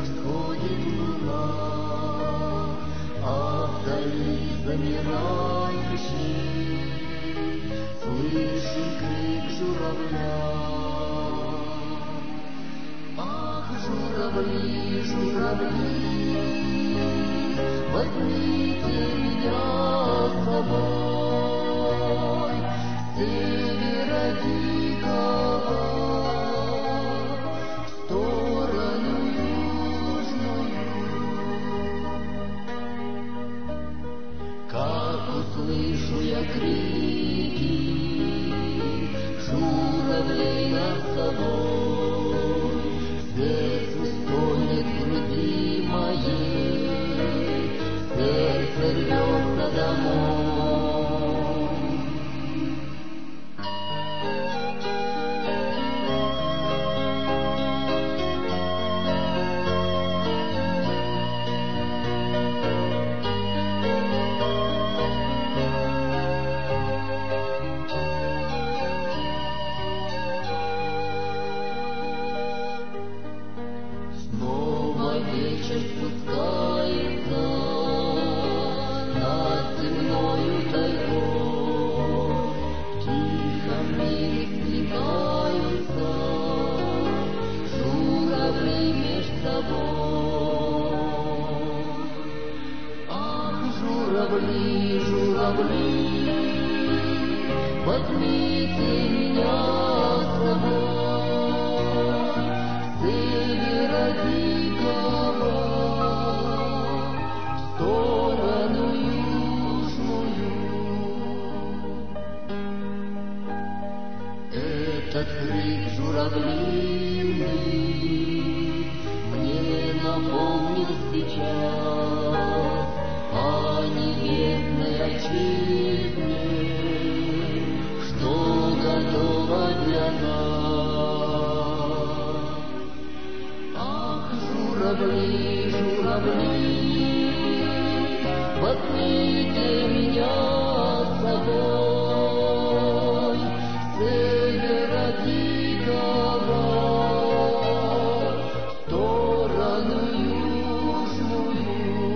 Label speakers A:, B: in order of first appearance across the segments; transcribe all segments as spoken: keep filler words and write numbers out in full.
A: восходит луна, а вдали замирающий слышит крик журавля. Ах, журавли, журавли, возьмите меня с собой, с севера дикого в сторону южную. Как услышу я крики журавлей над собой, сердце стонет в груди моей, сердце рвется домой. Снова вечер спускается над земною тайгой, в тихом мире сплетаются журавли меж собой. Ах, журавли, журавли, возьмите меня с собой, с севера дикого в сторону южную. Этот крик журавлиный мне напомнил сейчас о небесной отчизне, что готова для нас. Ах, журавли, журавли, возьмите меня с собой, с севера дикого в сторону южную.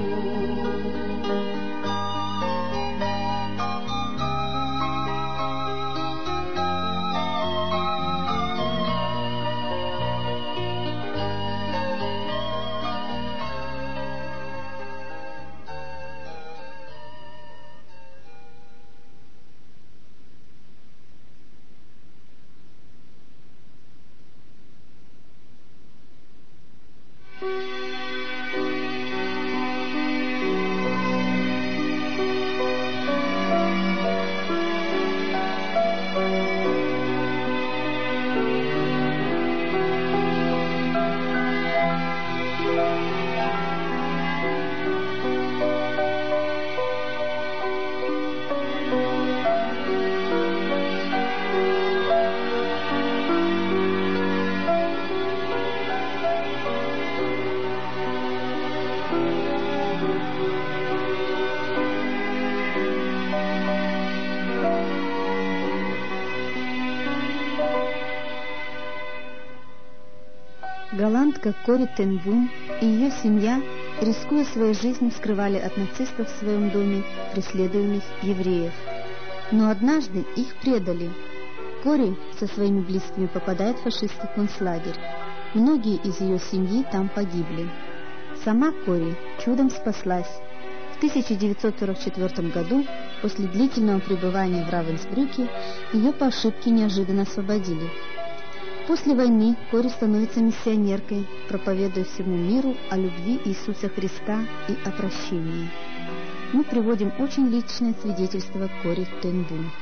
B: Голландка Кори Тен Бун и ее семья, рискуя своей жизнью, скрывали от нацистов в своем доме преследуемых евреев. Но однажды их предали. Кори со своими близкими попадает в фашистский концлагерь. Многие из ее семьи там погибли. Сама Кори чудом спаслась. В тысяча девятьсот сорок четвёртом году, после длительного пребывания в Равенсбрюке, ее по ошибке неожиданно освободили. После войны Кори становится миссионеркой, проповедуя всему миру о любви Иисуса Христа и о прощении. Мы приводим очень личное свидетельство Кори Тен Бун.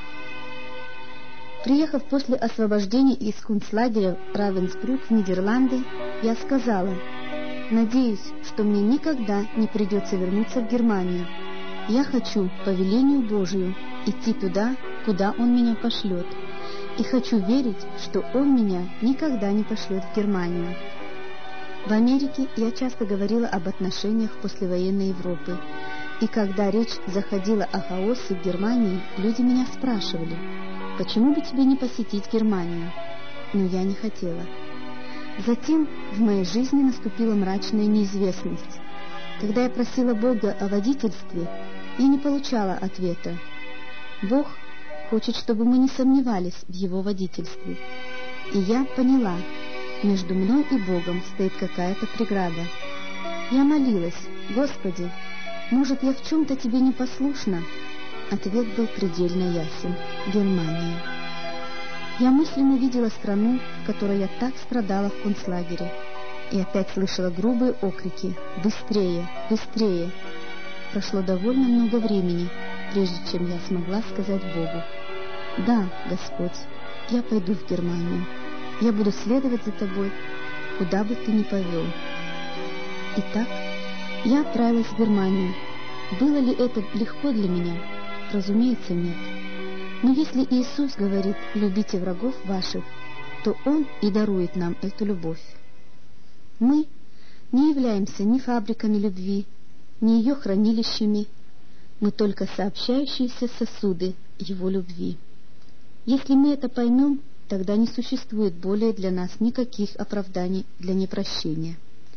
B: Приехав после освобождения из концлагеря Равенсбрюк в Нидерланды, я сказала: «Надеюсь, что мне никогда не придется вернуться в Германию. Я хочу, по велению Божию, идти туда, куда Он меня пошлет. И хочу верить, что Он меня никогда не пошлет в Германию». В Америке я часто говорила об отношениях послевоенной Европы. И когда речь заходила о хаосе в Германии, люди меня спрашивали: «Почему бы тебе не посетить Германию?» Но я не хотела. Затем в моей жизни наступила мрачная неизвестность. Когда я просила Бога о водительстве, я не получала ответа. Бог хочет, чтобы мы не сомневались в Его водительстве. И я поняла, между мной и Богом стоит какая-то преграда. Я молилась: «Господи, может, я в чем-то Тебе непослушна?» Ответ был предельно ясен: Германия. Я мысленно видела страну, в которой я так страдала в концлагере, и опять слышала грубые окрики: «Быстрее! Быстрее!» Прошло довольно много времени, прежде чем я смогла сказать Богу: «Да, Господь, я пойду в Германию. Я буду следовать за Тобой, куда бы Ты ни повел». Итак, я отправилась в Германию. Было ли это легко для меня? Разумеется, нет. Но если Иисус говорит: «Любите врагов ваших», то Он и дарует нам эту любовь. Мы не являемся ни фабриками любви, ни ее хранилищами. Мы только сообщающиеся сосуды Его любви. Если мы это поймем, тогда не существует более для нас никаких оправданий для непрощения.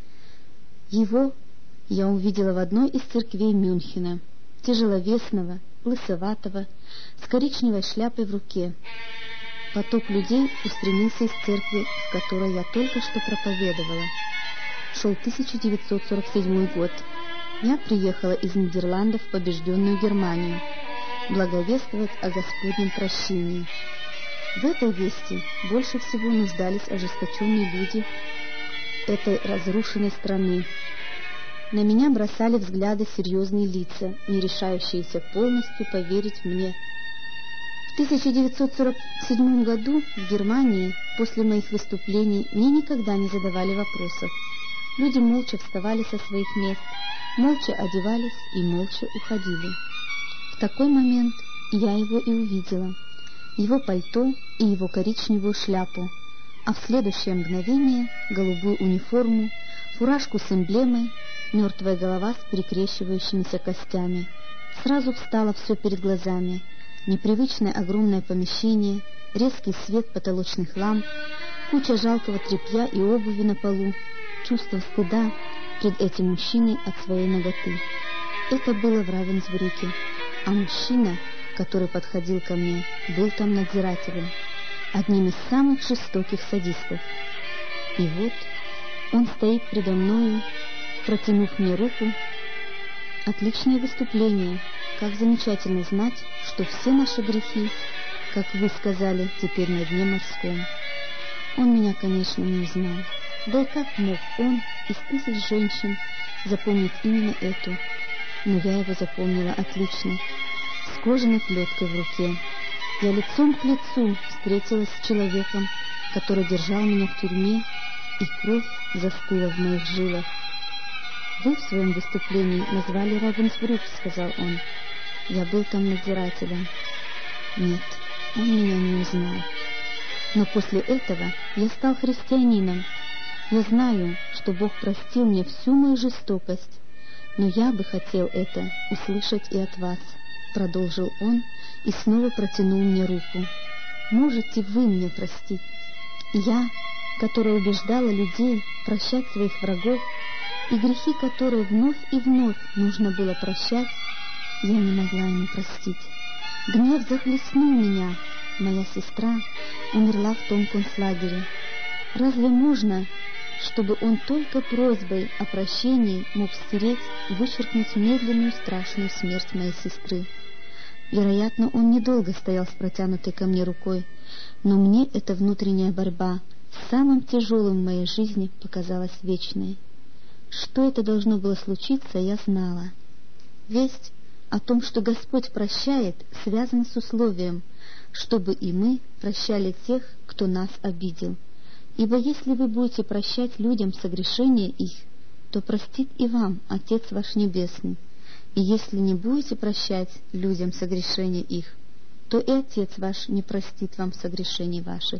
B: Его я увидела в одной из церквей Мюнхена, тяжеловесного, лысоватого, с коричневой шляпой в руке. Поток людей устремился из церкви, в которой я только что проповедовала. Шел тысяча девятьсот сорок седьмой год. Я приехала из Нидерландов в побежденную Германию благовествовать о Господнем прощении. В этой вести больше всего нуждались ожесточенные люди этой разрушенной страны. На меня бросали взгляды серьезные лица, не решающиеся полностью поверить мне. В тысяча девятьсот сорок седьмом году в Германии после моих выступлений мне никогда не задавали вопросов. Люди молча вставали со своих мест, молча одевались и молча уходили. В такой момент я его и увидела, его пальто и его коричневую шляпу, а в следующее мгновение голубую униформу, фуражку с эмблемой, мертвая голова с перекрещивающимися костями. Сразу встало все перед глазами: непривычное огромное помещение, резкий свет потолочных ламп, куча жалкого тряпья и обуви на полу, чувство стыда пред этим мужчиной от своей наготы. Это было в Равенсбрюке, а мужчина, который подходил ко мне, был там надзирателем, одним из самых жестоких садистов. И вот он стоит предо мною, протянув мне руку. Отличное выступление. Как замечательно знать, что все наши грехи, как вы сказали, теперь на дне морском. Он меня, конечно, не узнал. Да и как мог он из тысяч женщин запомнить именно эту? Но я его запомнила отлично, с кожаной плеткой в руке. Я лицом к лицу встретилась с человеком, который держал меня в тюрьме, и кровь застыла в моих жилах. «Вы в своем выступлении назвали Равенсбрюк», — сказал он. «Я был там надзирателем». Нет, он меня не узнал. Но после этого я стал христианином. Я знаю, что Бог простил мне всю мою жестокость, но я бы хотел это услышать и от вас, — продолжил он и снова протянул мне руку. Можете вы мне простить? Я, которая убеждала людей прощать своих врагов, и грехи, которые вновь и вновь нужно было прощать, я не могла ему простить. Гнев захлестнул меня. Моя сестра умерла в том концлагере. Разве можно, чтобы он только просьбой о прощении мог стереть, вычеркнуть медленную страшную смерть моей сестры? Вероятно, он недолго стоял с протянутой ко мне рукой, но мне эта внутренняя борьба с самым тяжелым в моей жизни показалась вечной. Что это должно было случиться, я знала. Весть о том, что Господь прощает, связана с условием, чтобы и мы прощали тех, кто нас обидел. Ибо если вы будете прощать людям согрешения их, то простит и вам Отец ваш Небесный. И если не будете прощать людям согрешения их, то и Отец ваш не простит вам согрешений ваших.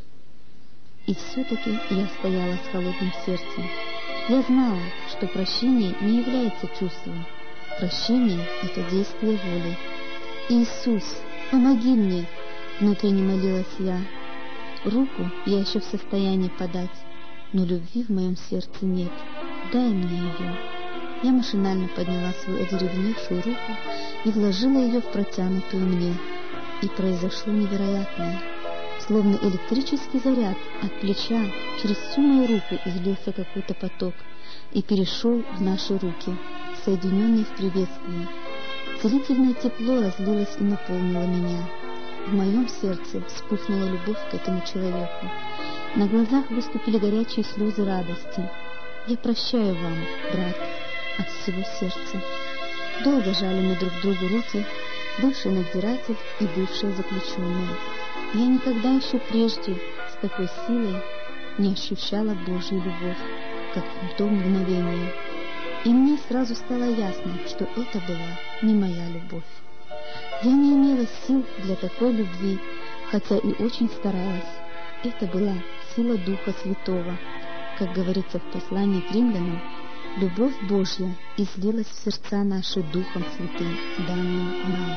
B: И все-таки я стояла с холодным сердцем. Я знала, что прощение не является чувством. Прощение — это действие воли. «Иисус, помоги мне!» — внутренне молилась я. Руку я еще в состоянии подать, но любви в моем сердце нет. Дай мне ее. Я машинально подняла свою одеревеневшую руку и вложила ее в протянутую мне. И произошло невероятное. Словно электрический заряд от плеча через всю мою руку излился какой-то поток и перешел в наши руки, соединенные в приветствии. Целительное тепло разлилось и наполнило меня. В моем сердце вспыхнула любовь к этому человеку. На глазах выступили горячие слезы радости. Я прощаю вам, брат, от всего сердца. Долго жали мы друг другу руки, бывший надзиратель и бывшая заключенная. Я никогда еще прежде с такой силой не ощущала Божью любовь, как в то мгновение. И мне сразу стало ясно, что это была не моя любовь. Я не имела сил для такой любви, хотя и очень старалась. Это была сила Духа Святого. Как говорится в послании к римлянам, любовь Божья излилась в сердца наши Духом Святым, данным нам.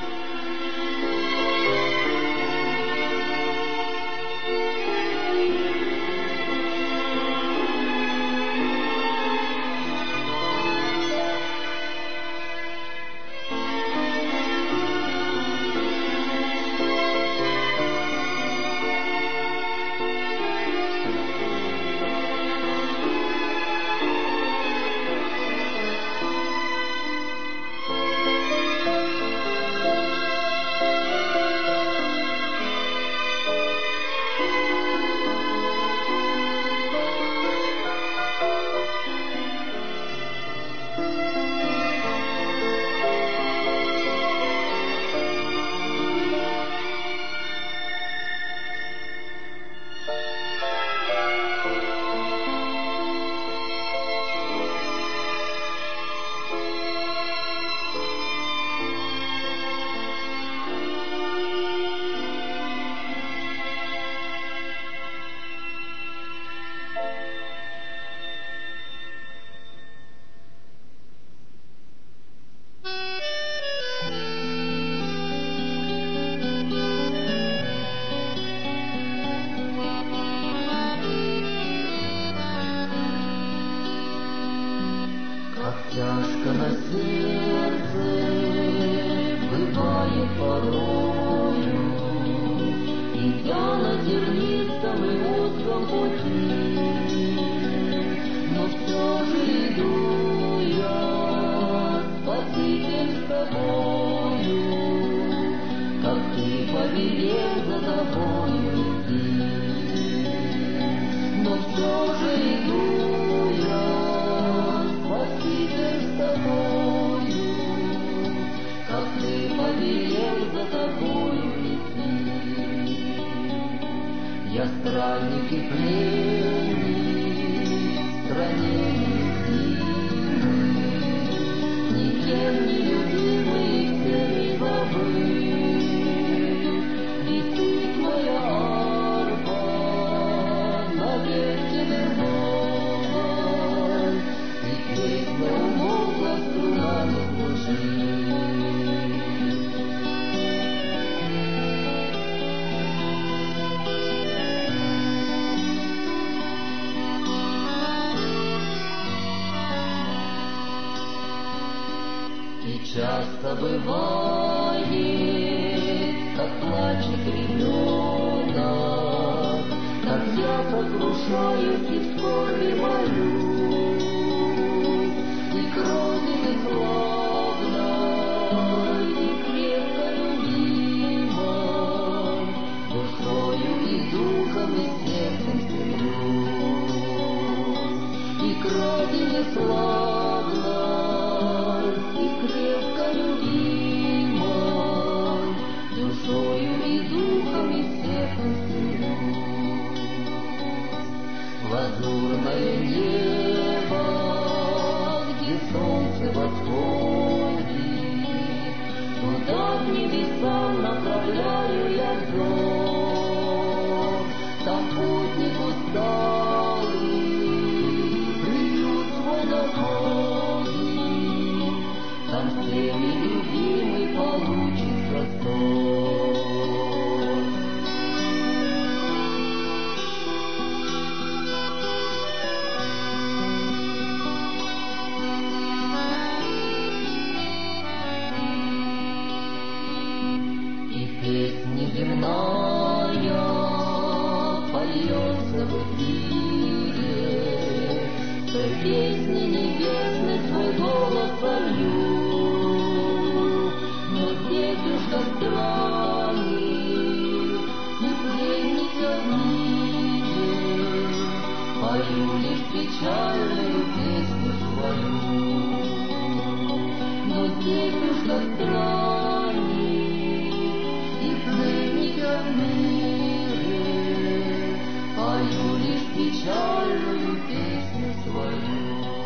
A: Тяжко на сердце бывает порою, идя на тернистом и узком пути, но все же иду я, Спаситель, с тобою, как ты повелел за тобою идти, но все же иду я, Спаситель, с тобою, как ты повелел за тобою идти. Я странник и пленник в стране невидимой, никем не любимый и всеми забыт. Висит моя арфа на ветке вербовой, и песня умолкла, струна не звучит. И часто бывает, как плачет ребенок, как я сокрушаюсь и в скорби молюсь, и крови бесславной, и крепко любимой, душою и духом и сердцем стремлюсь, и крови бесславной, крепко любимой, душою и духом и сердцем стремлюсь. Лазурное небо, где солнце восходит, туда к небесам направляю я взор. Там путник усталый приют свой находит, там всеми любимый получит простор. Нетушка странник и пленник я в мире, пою лишь печальную песню свою.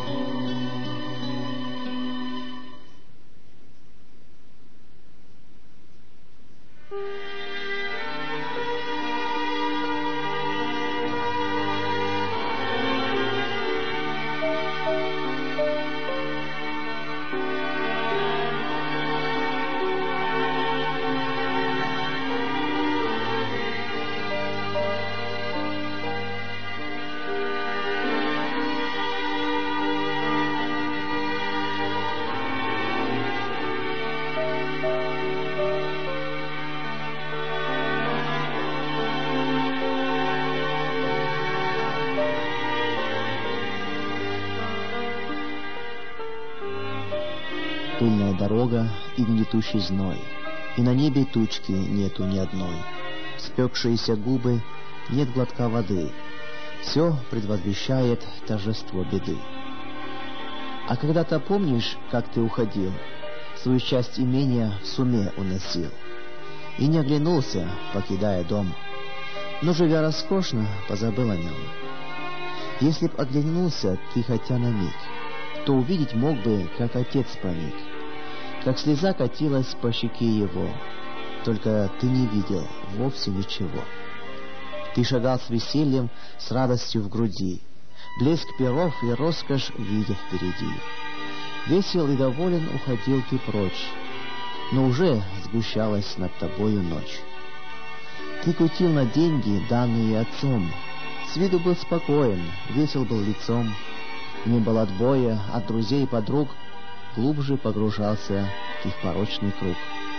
C: Пыльная дорога и гнетущий зной, и на небе тучки нету ни одной. Спекшиеся губы, нет глотка воды, все предвозвещает торжество беды. А когда-то помнишь, как ты уходил, свою часть имения в суме уносил, и не оглянулся, покидая дом, но, живя роскошно, позабыл о нем. Если б оглянулся ты хотя на миг, то увидеть мог бы, как отец памиг, как слеза катилась по щеке его, только ты не видел вовсе ничего. Ты шагал с весельем, с радостью в груди, блеск перов и роскошь видя впереди. Весел и доволен уходил ты прочь, но уже сгущалась над тобою ночь. Ты кутил на деньги, данные отцом, с виду был спокоен, весел был лицом, не был отбоя от друзей и подруг, глубже погружался в их порочный круг.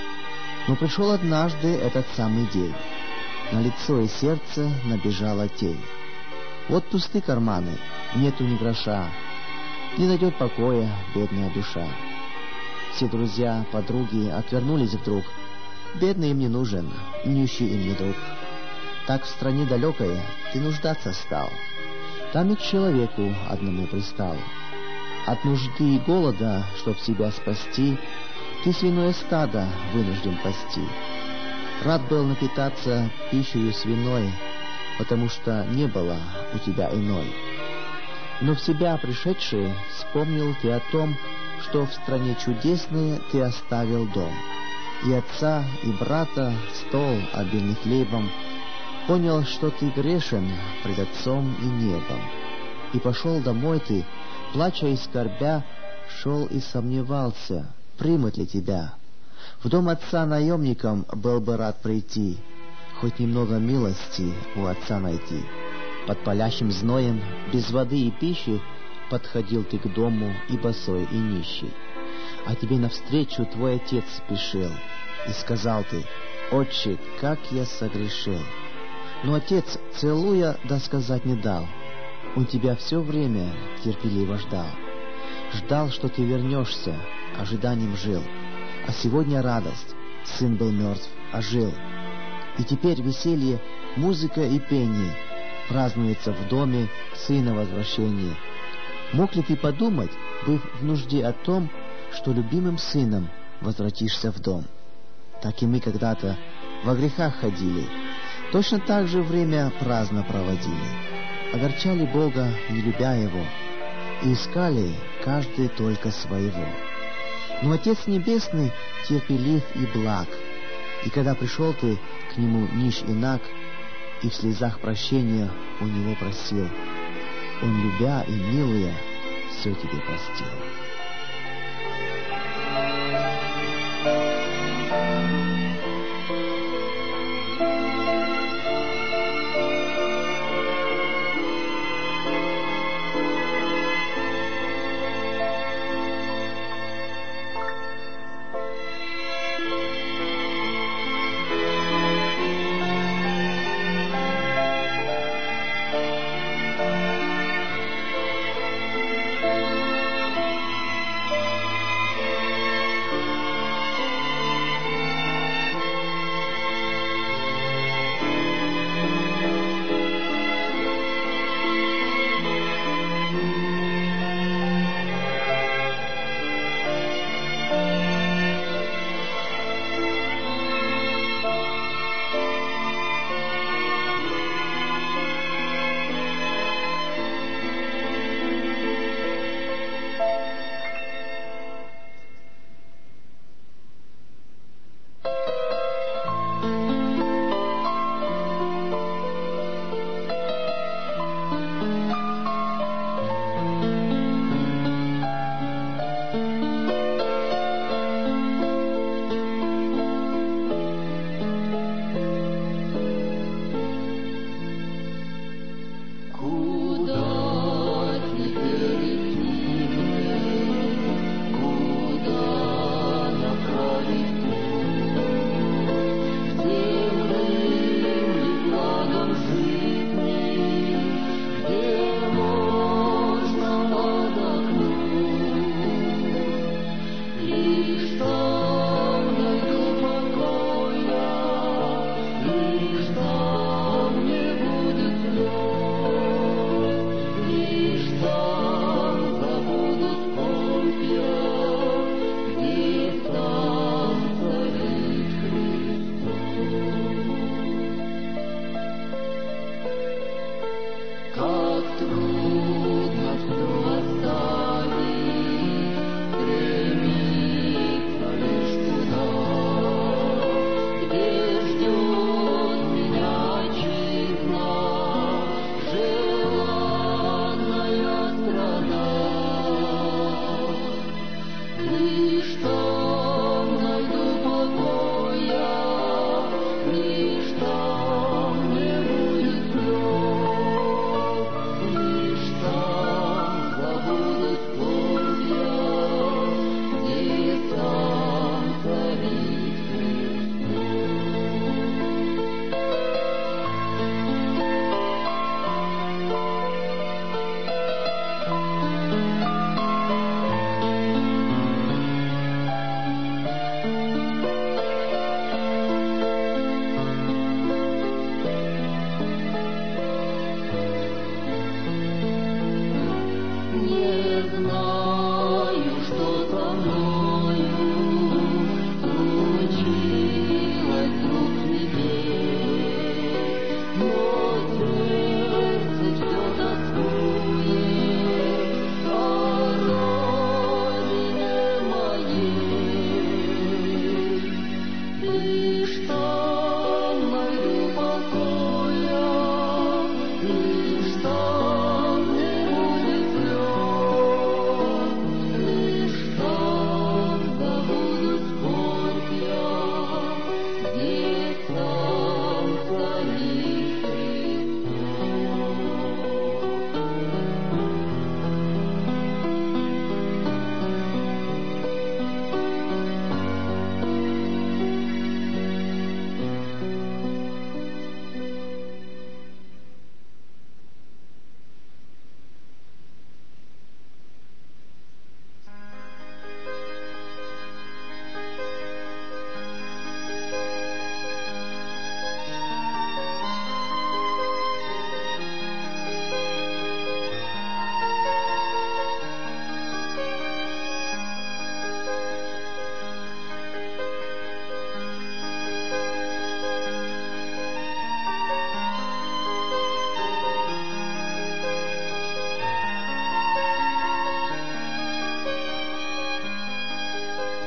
C: Но пришел однажды этот самый день, на лицо и сердце набежала тень. Вот пусты карманы, нету ни гроша, не найдет покоя бедная душа. Все друзья, подруги отвернулись вдруг, бедный им не нужен, нищий им не друг. Так в стране далекой ты нуждаться стал, там и к человеку одному пристал. От нужды и голода, чтоб себя спасти, ты свиное стадо вынужден пасти. Рад был напитаться пищей свиной, потому что не было у тебя иной. Но в себя пришедший вспомнил ты о том, что в стране чудесной ты оставил дом, и отца, и брата, стол, обильный хлебом. Понял, что ты грешен пред отцом и небом, и пошел домой ты, плача и скорбя, шел и сомневался, примут ли тебя. В дом отца наемником был бы рад прийти, хоть немного милости у отца найти. Под палящим зноем, без воды и пищи, подходил ты к дому и босой, и нищий. А тебе навстречу твой отец спешил, и сказал ты: «Отче, как я согрешил!» Но отец, целуя, да сказать не дал. Он тебя все время терпеливо ждал. Ждал, что ты вернешься, ожиданием жил. А сегодня радость, сын был мертв, а жил. И теперь веселье, музыка и пение празднуется в доме сына возвращения. Мог ли ты подумать, быв в нужде о том, что любимым сыном возвратишься в дом? Так и мы когда-то во грехах ходили, точно так же время праздно проводили, огорчали Бога, не любя Его, и искали каждый только своего. Но Отец Небесный терпелив и благ, и когда пришел ты к Нему нищ и наг, и в слезах прощения у Него просил, Он, любя и милуя, все тебе простил.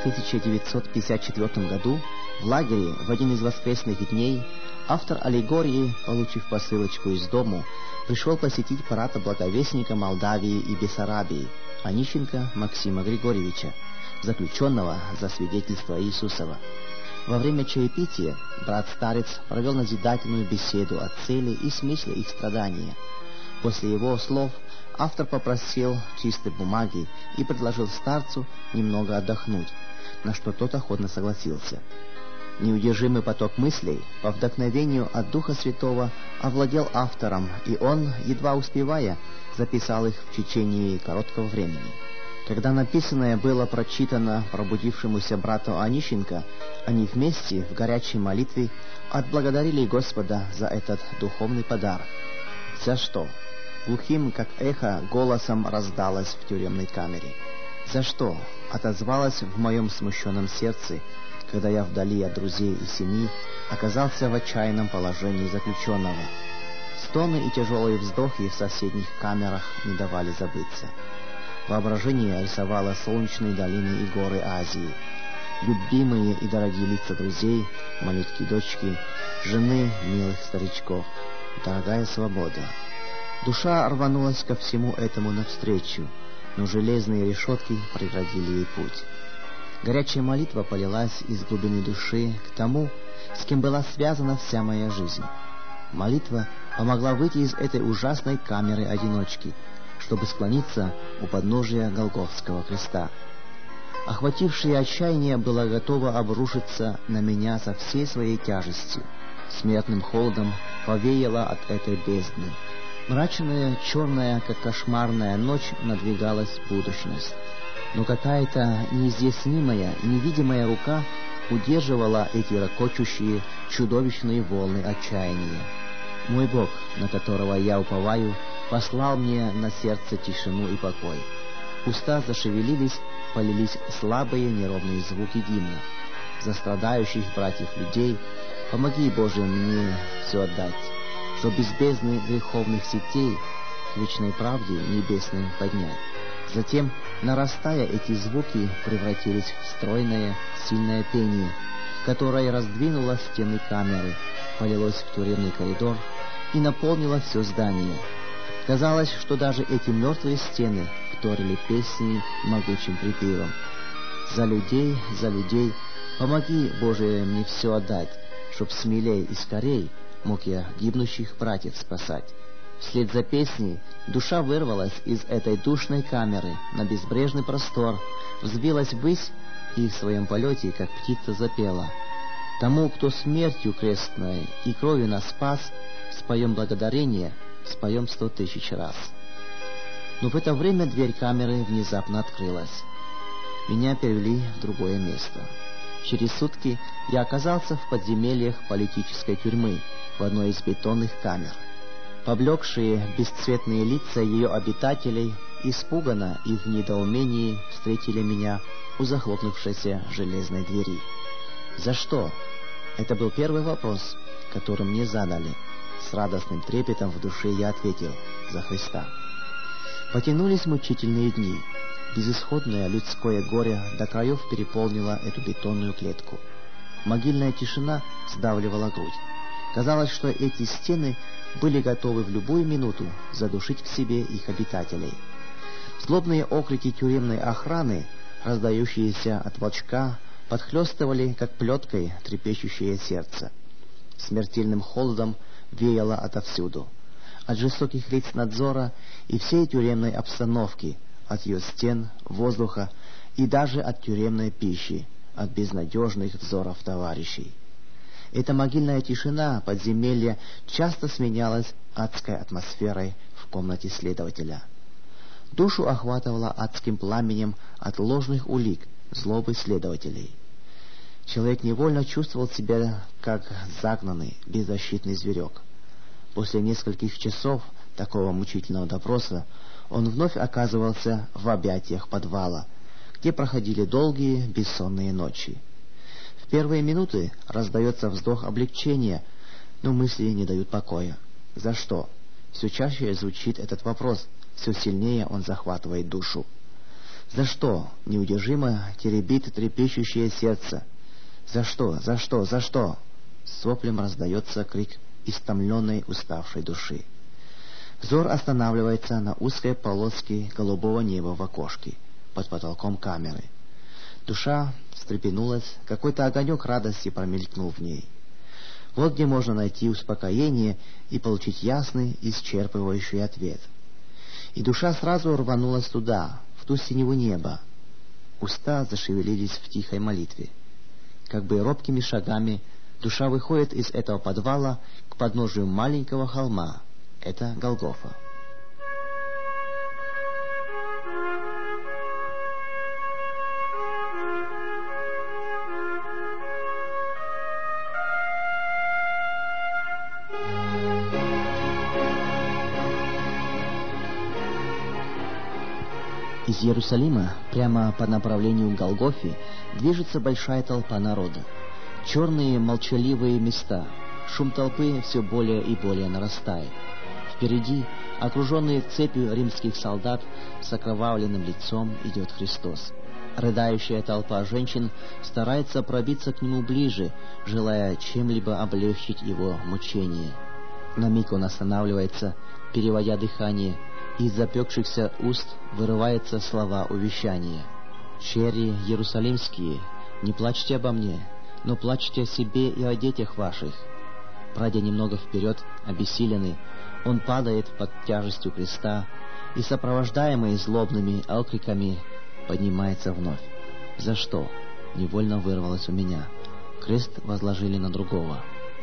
C: тысяча девятьсот пятьдесят четвёртом году в лагере в один из воскресных дней автор аллегории, получив посылочку из дому, пришел посетить брата благовестника Молдавии и Бессарабии, Онищенко Максима Григорьевича, заключенного за свидетельство Иисусова. Во время чаепития брат-старец провел назидательную беседу о цели и смысле их страдания. После его слов автор попросил чистой бумаги и предложил старцу немного отдохнуть, на что тот охотно согласился. Неудержимый поток мыслей по вдохновению от Духа Святого овладел автором, и он, едва успевая, записал их в течение короткого времени. Когда написанное было прочитано пробудившемуся брату Онищенко, они вместе в горячей молитве отблагодарили Господа за этот духовный подарок. За что? Глухим, как эхо, голосом раздалось в тюремной камере. За что? Отозвалось в моем смущенном сердце, когда я вдали от друзей и семьи оказался в отчаянном положении заключенного. Стоны и тяжелые вздохи в соседних камерах не давали забыться. Воображение рисовало солнечные долины и горы Азии, любимые и дорогие лица друзей, малютки дочки, жены милых старичков, дорогая свобода. Душа рванулась ко всему этому навстречу, но железные решетки преградили ей путь. Горячая молитва полилась из глубины души к тому, с кем была связана вся моя жизнь. Молитва помогла выйти из этой ужасной камеры одиночки, чтобы склониться у подножия Голгофского креста. Охватившее отчаяние было готово обрушиться на меня со всей своей тяжестью. Смертным холодом повеяло от этой бездны. Мрачная, черная, как кошмарная ночь надвигалась будущность. Но какая-то неизъяснимая, невидимая рука удерживала эти ракочущие, чудовищные волны отчаяния. Мой Бог, на которого я уповаю, послал мне на сердце тишину и покой. Уста зашевелились, полились слабые неровные звуки гимна. За страдающих братьев людей помоги, Боже, мне все отдать, что без бездны греховных сетей к вечной правде небесной поднять. Затем, нарастая, эти звуки превратились в стройное, сильное пение, которое раздвинуло стены камеры, полилось в тюремный коридор и наполнило все здание. Казалось, что даже эти мертвые стены вторили песни могучим припевом. «За людей, за людей, помоги, Боже, мне все отдать, чтоб смелей и скорей мог я гибнущих братьев спасать». Вслед за песней душа вырвалась из этой душной камеры на безбрежный простор, взвилась ввысь и в своем полете, как птица, запела: «Тому, кто смертью крестной и кровью нас спас, споем благодарение, споем сто тысяч раз». Но в это время дверь камеры внезапно открылась. Меня перевели в другое место. Через сутки я оказался в подземельях политической тюрьмы, в одной из бетонных камер. Поблекшие бесцветные лица ее обитателей испуганно и в недоумении встретили меня у захлопнувшейся железной двери. «За что?» Это был первый вопрос, который мне задали. С радостным трепетом в душе я ответил: «За Христа». Потянулись мучительные дни. Безысходное людское горе до краев переполнило эту бетонную клетку. Могильная тишина сдавливала грудь. Казалось, что эти стены были готовы в любую минуту задушить в себе их обитателей. Злобные окрики тюремной охраны, раздающиеся от волчка, подхлестывали, как плеткой, трепещущее сердце. Смертельным холодом веяло отовсюду. От жестоких лиц надзора и всей тюремной обстановки, от ее стен, воздуха и даже от тюремной пищи, от безнадежных взоров товарищей. Эта могильная тишина подземелья часто сменялась адской атмосферой в комнате следователя. Душу охватывало адским пламенем от ложных улик, злобы следователей. Человек невольно чувствовал себя как загнанный, беззащитный зверек. После нескольких часов такого мучительного допроса он вновь оказывался в объятиях подвала, где проходили долгие бессонные ночи. В первые минуты раздается вздох облегчения, но мысли не дают покоя. За что? Все чаще звучит этот вопрос, все сильнее он захватывает душу. За что? Неудержимо теребит трепещущее сердце. За что? За что? За что? С воплем раздается крик истомленной, уставшей души. Взор останавливается на узкой полоске голубого неба в окошке под потолком камеры. Душа встрепенулась, какой-то огонек радости промелькнул в ней. Вот где можно найти успокоение и получить ясный, исчерпывающий ответ. И душа сразу рванулась туда, в ту синеву неба. Уста зашевелились в тихой молитве. Как бы робкими шагами душа выходит из этого подвала к подножию маленького холма. Это Голгофа. Из Иерусалима прямо по направлению к Голгофе движется большая толпа народа. Черные молчаливые места. Шум толпы все более и более нарастает. Впереди, окруженный цепью римских солдат, с окровавленным лицом идет Христос. Рыдающая толпа женщин старается пробиться к нему ближе, желая чем-либо облегчить его мучение. На миг он останавливается, переводя дыхание, и из запекшихся уст вырываются слова увещания. «Черри иерусалимские, не плачьте обо мне, но плачьте о себе и о детях ваших». Пройдя немного вперед, обессиленный, он падает под тяжестью креста и, сопровождаемый злобными окриками, поднимается вновь. «За что?» — невольно вырвалось у меня. Крест возложили на другого.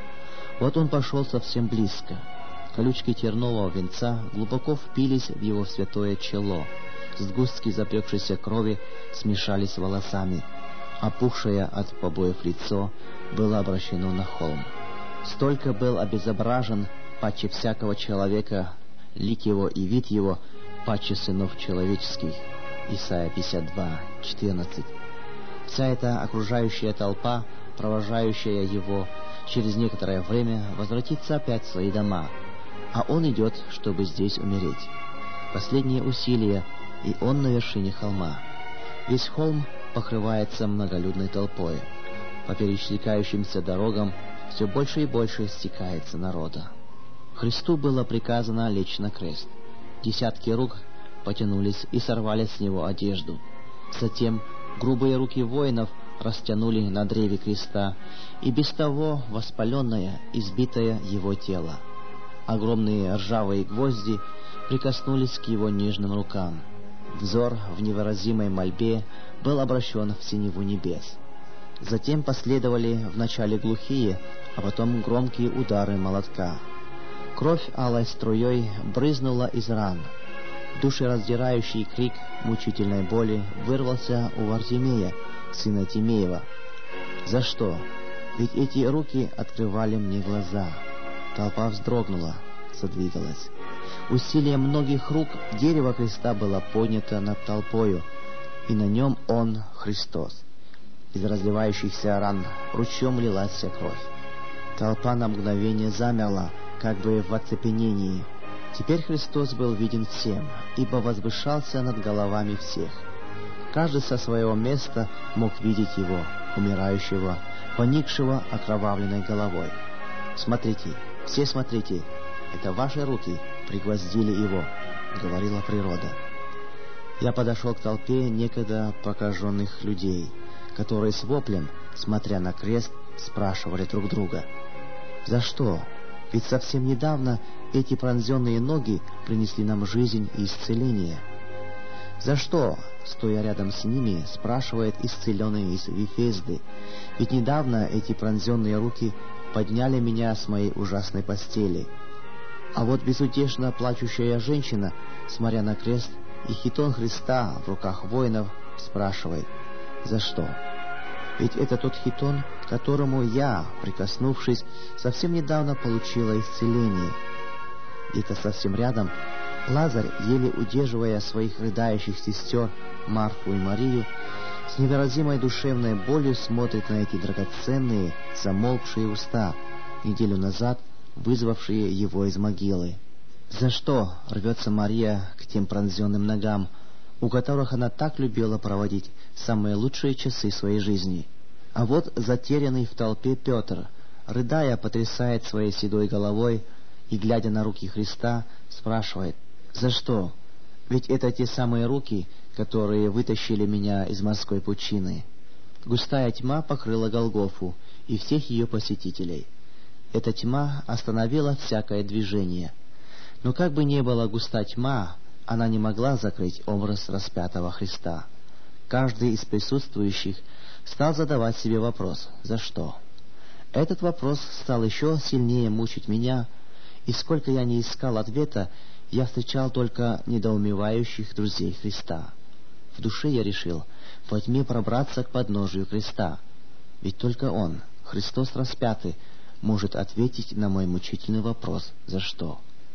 C: Вот он пошел совсем близко. Колючки тернового венца глубоко впились в его святое чело. Сгустки запекшейся крови смешались с волосами. Опухшее от побоев лицо было обращено на холм. Столько был обезображен паче всякого человека, лик его и вид его, паче сынов человеческих. Исайя пятьдесят два, четырнадцать. Вся эта окружающая толпа, провожающая его, через некоторое время возвратится опять в свои дома, а он идет, чтобы здесь умереть. Последние усилия, и он на вершине холма. Весь холм покрывается многолюдной толпой. По пересекающимся дорогам все больше и больше стекается народа. Христу было приказано лечь на крест. Десятки рук потянулись и сорвали с него одежду. Затем грубые руки воинов растянули на древе креста и без того воспаленное, избитое его тело. Огромные ржавые гвозди прикоснулись к его нежным рукам. Взор в невыразимой мольбе был обращен в синеву небес. Затем последовали вначале глухие, а потом громкие удары молотка. Кровь алой струей брызнула из ран. Душераздирающий крик мучительной боли вырвался у Вартимея, сына Тимеева. «За что? Ведь эти руки открывали мне глаза». Толпа вздрогнула, задвигалась. Усилием многих рук дерево креста было поднято над толпою, и на нем он, Христос. Из разливающихся ран ручьем лилась вся кровь. Толпа на мгновение замерла, как бы в оцепенении. Теперь Христос был виден всем, ибо возвышался над головами всех. Каждый со своего места мог видеть его, умирающего, поникшего окровавленной головой. «Смотрите, все смотрите, это ваши руки пригвоздили его», — говорила природа. Я подошел к толпе некогда прокаженных людей, которые с воплем, смотря на крест, спрашивали друг друга: «За что? Ведь совсем недавно эти пронзенные ноги принесли нам жизнь и исцеление». «За что?» — стоя рядом с ними, спрашивает исцеленный из Вифезды. «Ведь недавно эти пронзенные руки подняли меня с моей ужасной постели». А вот безутешно плачущая женщина, смотря на крест и хитон Христа в руках воинов, спрашивает: «За что?» Ведь это тот хитон, которому я, прикоснувшись, совсем недавно получила исцеление. Где-то совсем рядом Лазарь, еле удерживая своих рыдающих сестер Марфу и Марию, с невыразимой душевной болью смотрит на эти драгоценные, замолкшие уста, неделю назад вызвавшие его из могилы. «За что?» — рвется Мария к тем пронзенным ногам, у которых она так любила проводить самые лучшие часы своей жизни. А вот затерянный в толпе Петр, рыдая, потрясает своей седой головой и, глядя на руки Христа, спрашивает: «За что? Ведь это те самые руки, которые вытащили меня из морской пучины». Густая тьма покрыла Голгофу и всех ее посетителей. Эта тьма остановила всякое движение. Но как бы ни была густа тьма, она не могла закрыть образ распятого Христа. Каждый из присутствующих стал задавать себе вопрос: «За что?». Этот вопрос стал еще сильнее мучить меня, и сколько я не искал ответа, я встречал только недоумевающих друзей Христа. В душе я решил во тьме пробраться к подножию креста, ведь только Он, Христос распятый, может ответить на мой мучительный вопрос: «За что?».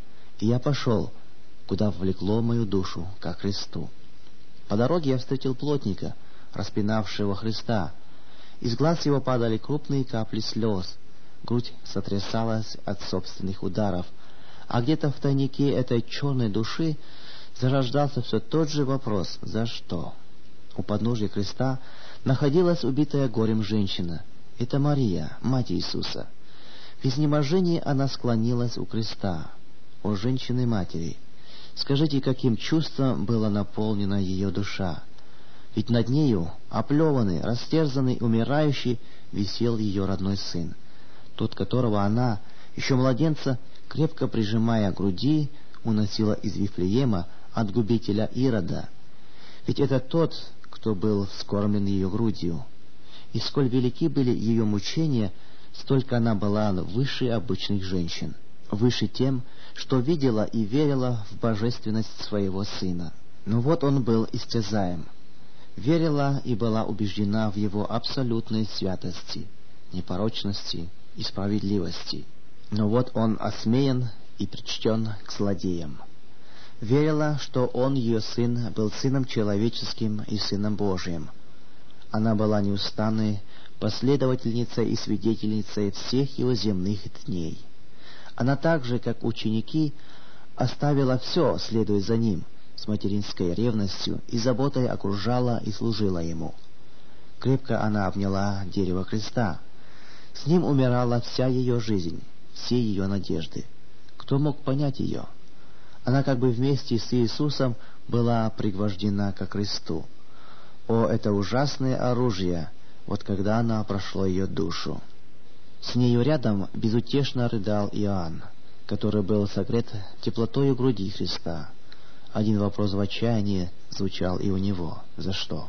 C: И я пошел, куда влекло мою душу, ко Христу. По дороге я встретил плотника, распинавшего Христа. Из глаз его падали крупные капли слез, грудь сотрясалась от собственных ударов, а где-то в тайнике этой черной души зарождался все тот же вопрос: «За что?». У подножия креста находилась убитая горем женщина. Это Мария, мать Иисуса. В изнеможении она склонилась у креста. О, женщины-матери, скажите, каким чувством была наполнена ее душа? Ведь над нею, оплеванный, растерзанный, умирающий, висел ее родной сын, тот, которого она, еще младенца, крепко прижимая к груди, уносила из Вифлеема от губителя Ирода. Ведь это тот, кто был вскормлен ее грудью. И сколь велики были ее мучения, столько она была выше обычных женщин, выше тем, что видела и верила в божественность своего сына. Но вот он был истязаем. Верила и была убеждена в его абсолютной святости, непорочности и справедливости. Но вот он осмеян и причтен к злодеям. Верила, что он, ее сын, был сыном человеческим и сыном Божиим. Она была неустанной последовательницей и свидетельницей всех его земных дней. Она так же, как ученики, оставила все, следуя за ним, с материнской ревностью и заботой окружала и служила ему. Крепко она обняла дерево креста. С ним умирала вся ее жизнь, все ее надежды. Кто мог понять ее? Она как бы вместе с Иисусом была пригвождена ко кресту. О, это ужасное оружие, вот когда она прошло ее душу. С нею рядом безутешно рыдал Иоанн, который был согрет теплотою груди Христа. Один вопрос в отчаянии звучал и у него: «За что?».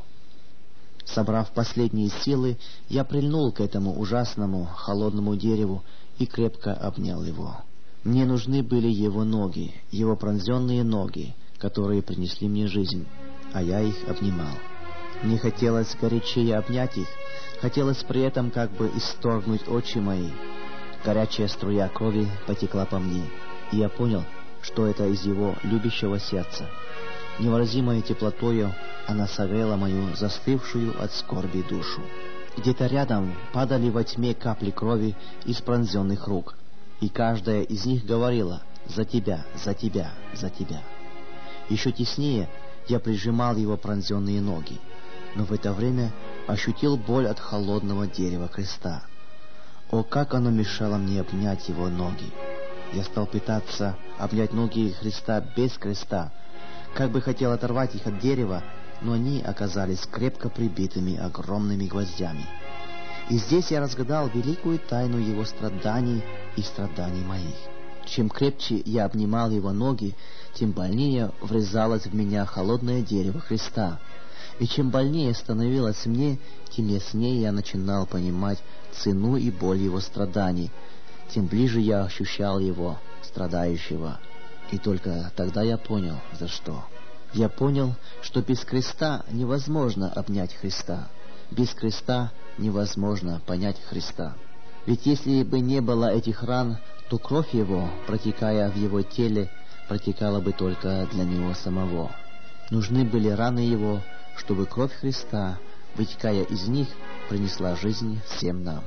C: Собрав последние силы, я прильнул к этому ужасному холодному дереву и крепко обнял его. Мне нужны были его ноги, его пронзенные ноги, которые принесли мне жизнь, а я их обнимал. Мне хотелось горячее обнять их, хотелось при этом как бы исторгнуть очи мои. Горячая струя крови потекла по мне, и я понял, что это из его любящего сердца. Невыразимой теплотою она согрела мою застывшую от скорби душу. Где-то рядом падали во тьме капли крови из пронзенных рук, и каждая из них говорила: «За тебя, за тебя, за тебя». Еще теснее я прижимал его пронзенные ноги, но в это время ощутил боль от холодного дерева креста. О, как оно мешало мне обнять его ноги! Я стал пытаться обнять ноги Христа без креста, как бы хотел оторвать их от дерева, но они оказались крепко прибитыми огромными гвоздями. И здесь я разгадал великую тайну его страданий и страданий моих. Чем крепче я обнимал его ноги, тем больнее врезалось в меня холодное дерево Христа. И чем больнее становилось мне, тем яснее я начинал понимать цену и боль его страданий, тем ближе я ощущал его, страдающего. И только тогда я понял, за что. Я понял, что без креста невозможно обнять Христа. Без креста невозможно понять Христа. Ведь если бы не было этих ран, то кровь его, протекая в его теле, протекала бы только для него самого. Нужны были раны его, чтобы кровь Христа, вытекая из них, принесла жизнь всем нам.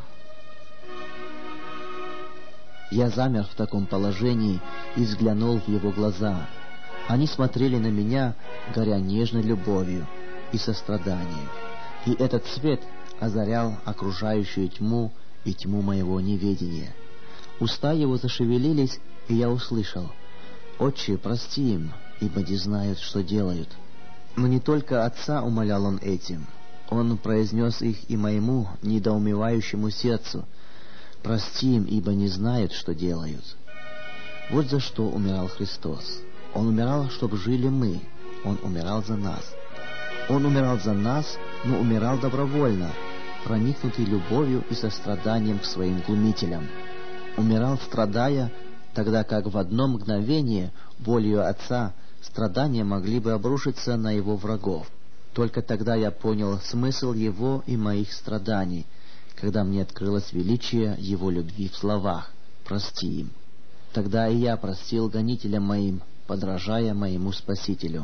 C: Я замер в таком положении и взглянул в его глаза. Они смотрели на меня, горя нежной любовью и состраданием, и этот свет озарял окружающую тьму и тьму моего неведения. Уста его зашевелились, и я услышал: «Отче, прости им, ибо не знают, что делают». Но не только Отца умолял он этим. Он произнес их и моему недоумевающему сердцу: «Прости им, ибо не знают, что делают». Вот за что умирал Христос. Он умирал, чтобы жили мы. Он умирал за нас. Он умирал за нас, но умирал добровольно, проникнутый любовью и состраданием к своим глумителям. Умирал, страдая, тогда как в одно мгновение волею Отца страдания могли бы обрушиться на его врагов. Только тогда я понял смысл его и моих страданий, когда мне открылось величие его любви в словах: «Прости им». Тогда и я простил гонителям моим, подражая моему Спасителю.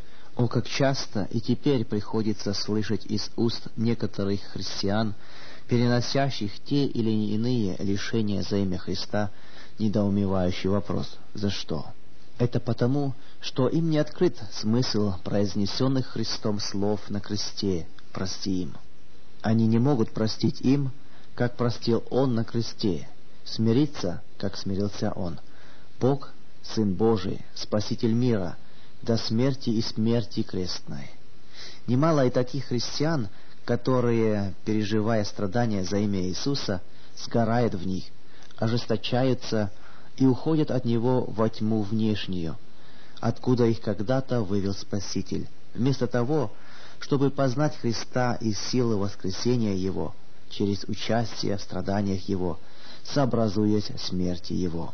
C: О, как часто и теперь приходится слышать из уст некоторых христиан, переносящих те или иные лишения за имя Христа, недоумевающий вопрос: «За что?». Это потому, что им не открыт смысл произнесенных Христом слов на кресте: «Прости им». Они не могут простить им, как простил Он на кресте, смириться, как смирился Он. Бог, Сын Божий, Спаситель мира, до смерти и смерти крестной. Немало и таких христиан, которые, переживая страдания за имя Иисуса, сгорают в них, ожесточаются и уходят от Него во тьму внешнюю, откуда их когда-то вывел Спаситель, вместо того, чтобы познать Христа и силы воскресения Его через участие в страданиях Его, сообразуясь смерти Его.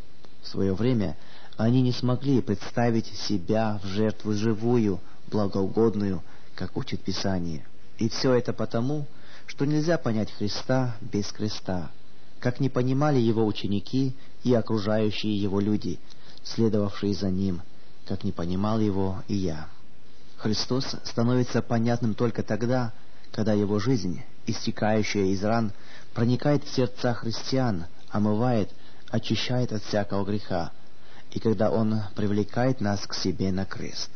C: В свое время они не смогли представить себя в жертву живую, благоугодную, как учит Писание. И все это потому, что нельзя понять Христа без креста, как не понимали Его ученики и окружающие Его люди, следовавшие за Ним, как не понимал Его и я. Христос становится понятным только тогда, когда Его жизнь, истекающая из ран, проникает в сердца христиан, омывает, очищает от всякого греха, и когда Он привлекает нас к себе на крест.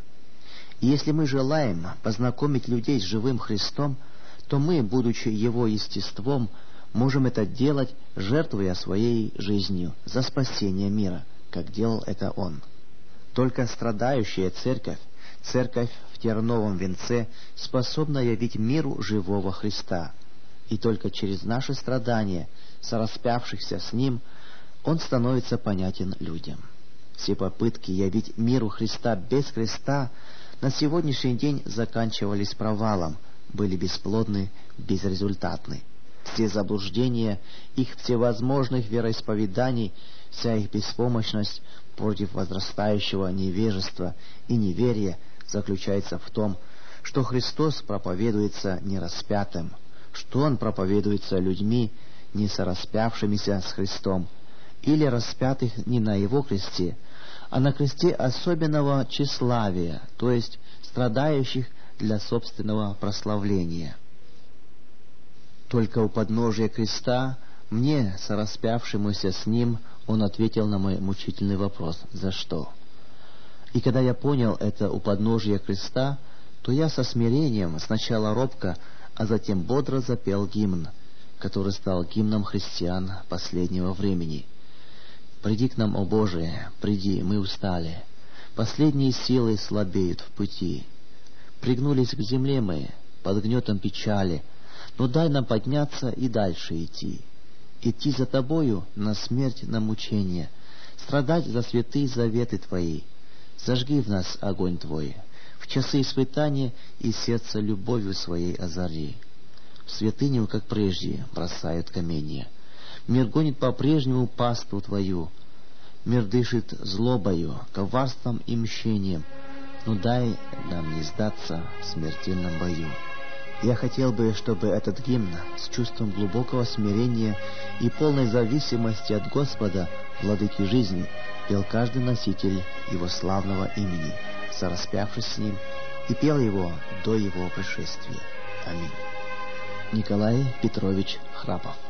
C: И если мы желаем познакомить людей с живым Христом, то мы, будучи Его естеством, можем это делать, жертвуя своей жизнью за спасение мира, как делал это Он. Только страдающая церковь, церковь в терновом венце, способна явить миру живого Христа. И только через наши страдания, сораспявшихся с Ним, Он становится понятен людям. Все попытки явить миру Христа без креста на сегодняшний день заканчивались провалом, были бесплодны, безрезультатны. Все заблуждения их всевозможных вероисповеданий, вся их беспомощность против возрастающего невежества и неверия заключается в том, что Христос проповедуется не распятым, что Он проповедуется людьми, не сораспявшимися с Христом, или распятых не на Его кресте, а на кресте особенного тщеславия, то есть страдающих для собственного прославления. Только у подножия креста мне, сораспявшемуся с Ним, Он ответил на мой мучительный вопрос: «За что?». И когда я понял это у подножия креста, то я со смирением, сначала робко, а затем бодро запел гимн, который стал гимном христиан последнего времени. «Приди к нам, о Боже, приди, мы устали, последние силы слабеют в пути. Пригнулись к земле мы под гнетом печали, но дай нам подняться и дальше идти. Идти за Тобою на смерть, на мучение, страдать за святые заветы Твои. Зажги в нас огонь Твой, в часы испытания и сердце любовью Своей озари. В святыню, как прежде, бросают каменья. Мир гонит по-прежнему паству Твою. Мир дышит злобою, коварством и мщением, но дай нам не сдаться в смертельном бою». Я хотел бы, чтобы этот гимн с чувством глубокого смирения и полной зависимости от Господа, Владыки жизни, пел каждый носитель Его славного имени, сораспявшись с Ним, и пел его до Его пришествия. Аминь. Николай Петрович Храпов.